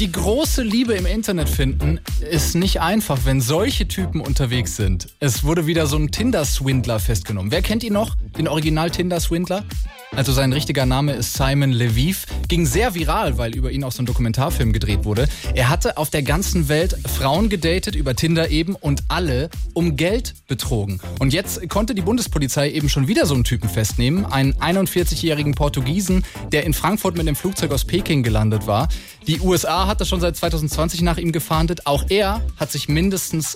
Die große Liebe im Internet finden ist nicht einfach, wenn solche Typen unterwegs sind. Es wurde wieder so ein Tinder-Swindler festgenommen. Wer kennt ihn noch? Den Original-Tinder-Swindler? Also sein richtiger Name ist Simon Leviev. Ging sehr viral, weil über ihn auch so ein Dokumentarfilm gedreht wurde. Er hatte auf der ganzen Welt Frauen gedatet, über Tinder eben, und alle um Geld betrogen. Und jetzt konnte die Bundespolizei eben schon wieder so einen Typen festnehmen. Einen 41-jährigen Portugiesen, der in Frankfurt mit dem Flugzeug aus Peking gelandet war. Die USA hatte schon seit 2020 nach ihm gefahndet. Auch er hat sich mindestens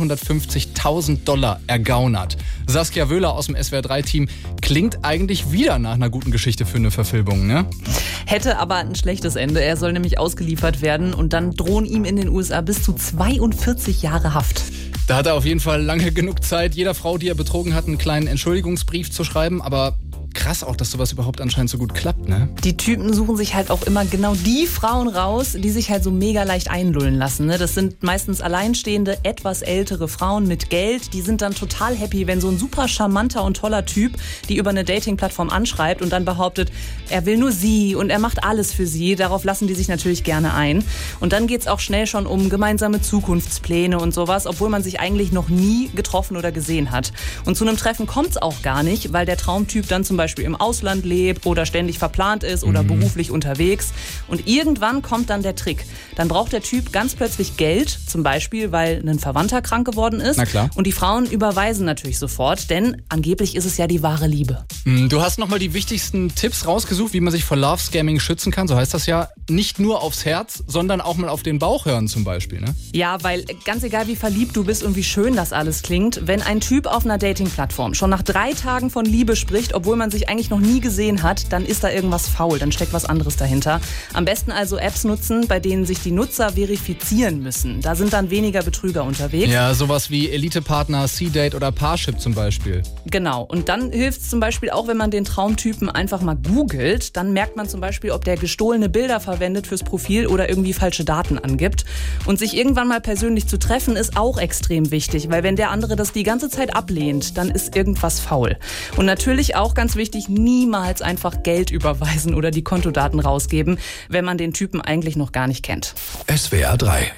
$250.000 ergaunert. Saskia Wöhler aus dem SWR3-Team klingt eigentlich wieder nach einer guten Geschichte für eine Verfilmung, ne? Hätte aber ein schlechtes Ende. Er soll nämlich ausgeliefert werden und dann drohen ihm in den USA bis zu 42 Jahre Haft. Da hat er auf jeden Fall lange genug Zeit, jeder Frau, die er betrogen hat, einen kleinen Entschuldigungsbrief zu schreiben. Aber krass auch, dass sowas überhaupt anscheinend so gut klappt, ne? Die Typen suchen sich halt auch immer genau die Frauen raus, die sich halt so mega leicht einlullen lassen, ne? Das sind meistens alleinstehende, etwas ältere Frauen mit Geld. Die sind dann total happy, wenn so ein super charmanter und toller Typ die über eine Dating-Plattform anschreibt und dann behauptet, er will nur sie und er macht alles für sie. Darauf lassen die sich natürlich gerne ein. Und dann geht's auch schnell schon um gemeinsame Zukunftspläne und sowas, obwohl man sich eigentlich noch nie getroffen oder gesehen hat. Und zu einem Treffen kommt's auch gar nicht, weil der Traumtyp dann zum Beispiel im Ausland lebt oder ständig verplant ist oder beruflich unterwegs. Und irgendwann kommt dann der Trick. Dann braucht der Typ ganz plötzlich Geld, zum Beispiel, weil ein Verwandter krank geworden ist. Na klar. Und die Frauen überweisen natürlich sofort, denn angeblich ist es ja die wahre Liebe. Du hast nochmal die wichtigsten Tipps rausgesucht, wie man sich vor Love-Scamming schützen kann. So heißt das ja. Nicht nur aufs Herz, sondern auch mal auf den Bauch hören zum Beispiel, ne? Ja, weil ganz egal, wie verliebt du bist und wie schön das alles klingt, wenn ein Typ auf einer Dating-Plattform schon nach 3 Tagen von Liebe spricht, obwohl man sich eigentlich noch nie gesehen hat, dann ist da irgendwas faul, dann steckt was anderes dahinter. Am besten also Apps nutzen, bei denen sich die Nutzer verifizieren müssen. Da sind dann weniger Betrüger unterwegs. Ja, sowas wie Elite-Partner, C-Date oder Parship zum Beispiel. Genau. Und dann hilft es zum Beispiel auch, wenn man den Traumtypen einfach mal googelt. Dann merkt man zum Beispiel, ob der gestohlene Bilder verwendet fürs Profil oder irgendwie falsche Daten angibt. Und sich irgendwann mal persönlich zu treffen, ist auch extrem wichtig, weil wenn der andere das die ganze Zeit ablehnt, dann ist irgendwas faul. Und natürlich auch ganz wichtig, niemals einfach Geld überweisen oder die Kontodaten rausgeben, wenn man den Typen eigentlich noch gar nicht kennt. SWR 3